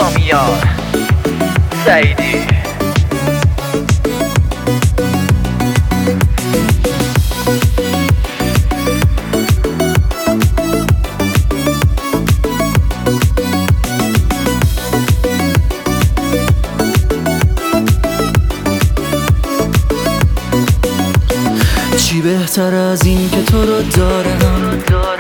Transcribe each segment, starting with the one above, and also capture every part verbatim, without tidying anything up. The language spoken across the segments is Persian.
سامیار سعیدی. چی بهتر از این که تو رو دارم،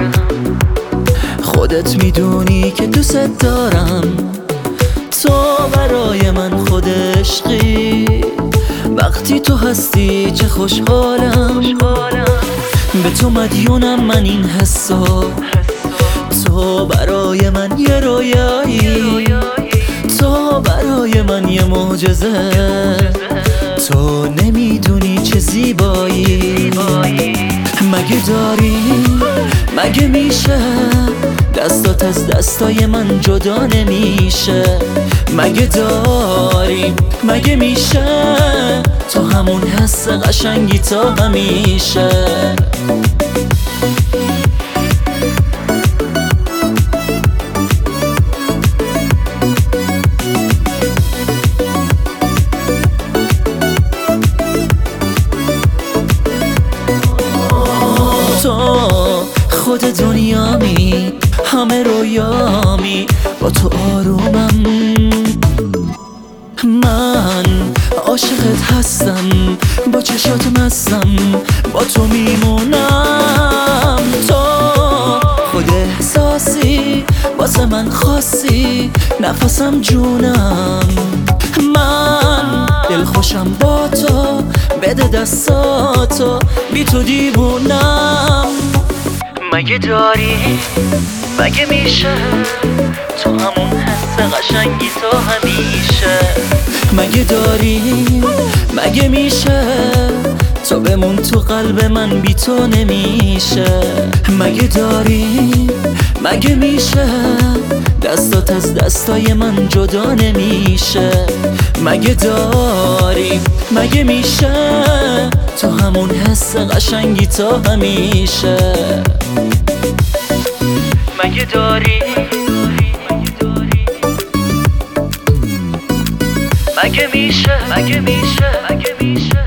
خودت میدونی که دوست دارم. تو برای من خود عشقی، وقتی تو هستی چه خوشحالم. به تو مدیونم من این حسا، تو برای من یه رویایی، تو برای من یه معجزه. تو نمیدونی چه زیبایی، مگه داری مگه میشه دستات از دستای من جدا نمیشه. مگه داری مگه میشه تو همون حس قشنگی تا همیشه. تو خود دنیامی، همه رویامی، با تو آرومم. من عاشقت هستم، با چشات مستم، با تو میمونم. تو خود احساسی، واسه من خاصی، نفسم جونم. من دلخوشم با تو، بده دستاتو، بی تو دیوونم. مگه داری مگه میشه تو همون حس قشنگی تا همیشه. مگه داری مگه میشه تو بمون تو قلب من، بی تو نمیشه. مگه داری مگه میشه دستات از دستای من جدا نمیشه. مگه داری مگه میشه تو همون حس قشنگی تا همیشه. مگه داری مگه میشه مگه میشه مگه میشه